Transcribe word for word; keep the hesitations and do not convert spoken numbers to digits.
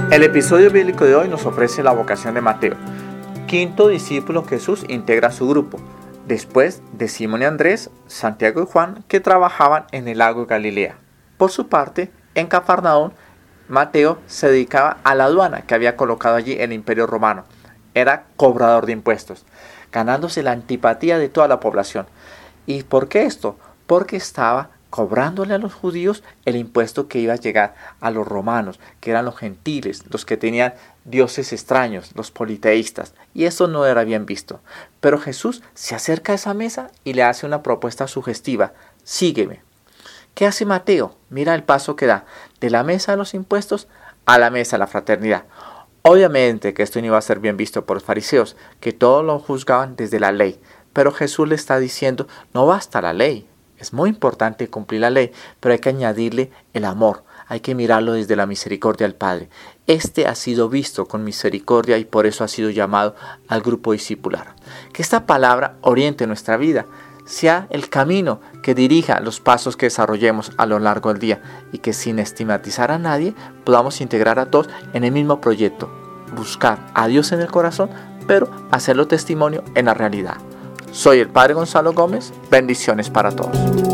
El episodio bíblico de hoy nos ofrece la vocación de Mateo, quinto discípulo que Jesús integra a su grupo, después de Simón y Andrés, Santiago y Juan, que trabajaban en el lago de Galilea. Por su parte, en Cafarnaúm, Mateo se dedicaba a la aduana que había colocado allí el Imperio Romano. Era cobrador de impuestos, ganándose la antipatía de toda la población. ¿Y por qué esto? Porque estaba cobrándole a los judíos el impuesto que iba a llegar a los romanos, que eran los gentiles, los que tenían dioses extraños, los politeístas, y eso no era bien visto. Pero Jesús se acerca a esa mesa y le hace una propuesta sugestiva: sígueme. ¿Qué hace Mateo? Mira el paso que da, de la mesa de los impuestos a la mesa de la fraternidad. Obviamente que esto no iba a ser bien visto por los fariseos, que todos lo juzgaban desde la ley, pero Jesús le está diciendo: no basta la ley. Es muy importante cumplir la ley, pero hay que añadirle el amor. Hay que mirarlo desde la misericordia del Padre. Este ha sido visto con misericordia y por eso ha sido llamado al grupo discipular. Que esta palabra oriente nuestra vida, sea el camino que dirija los pasos que desarrollemos a lo largo del día y que sin estigmatizar a nadie podamos integrar a todos en el mismo proyecto. Buscar a Dios en el corazón, pero hacerlo testimonio en la realidad. Soy el Padre Gonzalo Gómez. Bendiciones para todos.